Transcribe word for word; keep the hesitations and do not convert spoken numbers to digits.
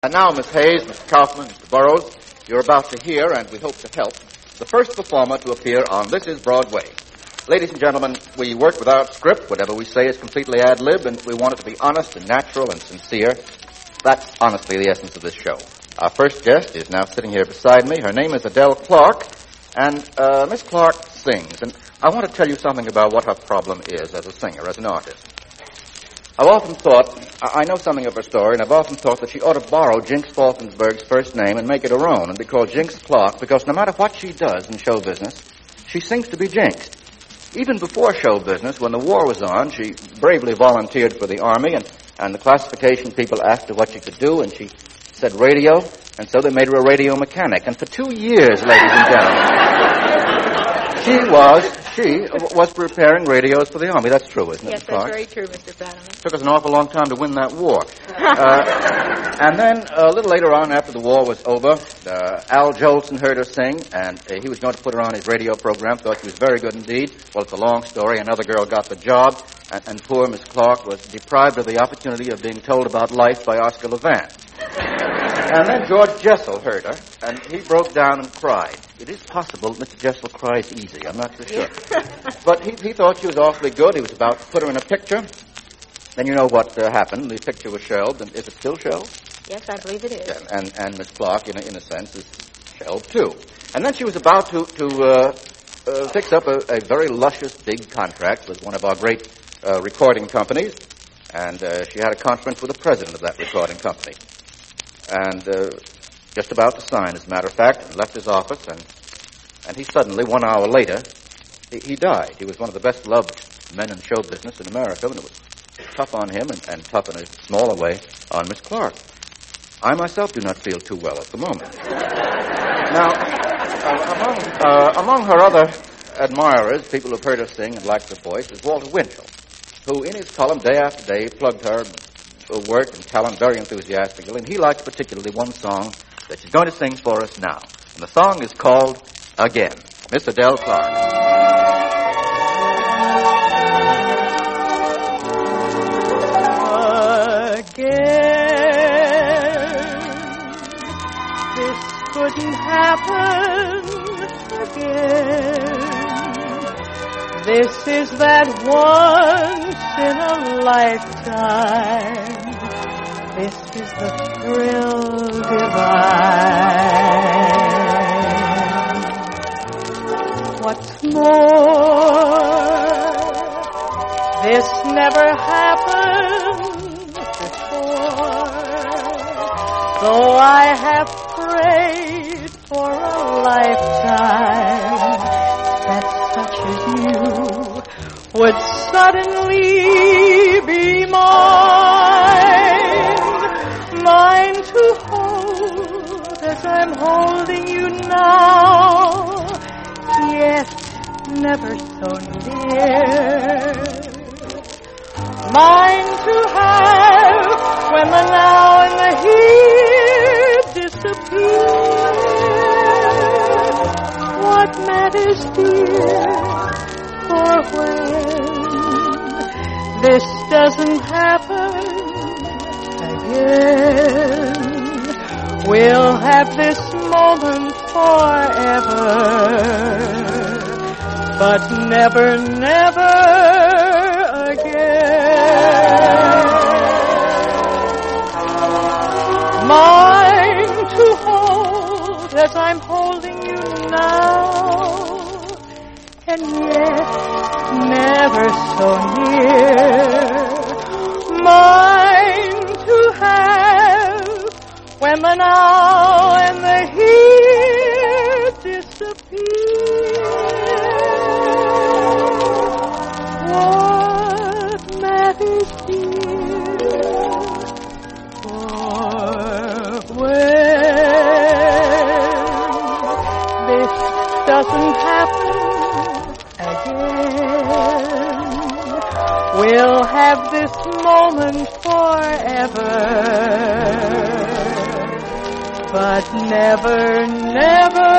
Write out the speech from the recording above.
And now, Miss Hayes, Mister Kaufman, Mister Burroughs, you're about to hear, and we hope to help, the first performer to appear on This Is Broadway. Ladies and gentlemen, we work without script. Whatever we say is completely ad-lib, and we want it to be honest and natural and sincere. That's honestly the essence of this show. Our first guest is now sitting here beside me. Her name is Adele Clark, and uh, Miss Clark sings. And I want to tell you something about what her problem is as a singer, as an artist. I've often thought, I know something of her story, and I've often thought that she ought to borrow Jinx Falkensberg's first name and make it her own and be called Jinx Clark, because no matter what she does in show business, she seems to be jinxed. Even before show business, when the war was on, she bravely volunteered for the Army, and, and the classification people asked her what she could do, and she said radio, and so they made her a radio mechanic. And for two years, ladies and gentlemen, she was... She was preparing radios for the Army. That's true, isn't it, Yes, Clark? that's very true, Mister Flannery. Took us an awful long time to win that war. uh, and then a little later on, after the war was over, uh, Al Jolson heard her sing, and uh, he was going to put her on his radio program, thought she was very good indeed. Well, it's a long story. Another girl got the job, and, and poor Miss Clark was deprived of the opportunity of being told about life by Oscar Levant. And then George Jessel heard her, and he broke down and cried. It is possible Mister Jessel cries easy. I'm not so sure. But he, he thought she was awfully good. He was about to put her in a picture. Then you know what uh, happened. The picture was shelved. And is it still shelved? Yes, I believe it is. Yeah, and and Miss Clark, in a, in a sense, is shelved, too. And then she was about to, to uh, uh, fix up a, a very luscious big contract with one of our great uh, recording companies. And uh, she had a conference with the president of that recording company. And... Uh, Just about to sign, as a matter of fact, and left his office, and and he suddenly, one hour later, he, he died. He was one of the best-loved men in show business in America, and it was tough on him, and, and tough in a smaller way on Miss Clark. I myself do not feel too well at the moment. Now, uh, among, uh, among her other admirers, people who've heard her sing and liked her voice, is Walter Winchell, who in his column day after day plugged her work and talent very enthusiastically, and he likes particularly one song that she's going to sing for us now. And the song is called Again. Miss Adele Clark. Again, this couldn't happen again. This is that once in a lifetime. This is the thrill divine. What's more, this never happened before. Though I have prayed for a lifetime that such as you would suddenly be mine. Mine to hold as I'm holding you now, yet never so near. Mine to have when the now and the here disappear. What matters, dear, for when this doesn't happen again, we'll have this moment forever, but never, never again. Mine to hold as I'm holding you now, and yet never so near. Mine to have when the now and the here disappear. What matters, dear, for when this doesn't happen again, we'll have this moment forever, but never, never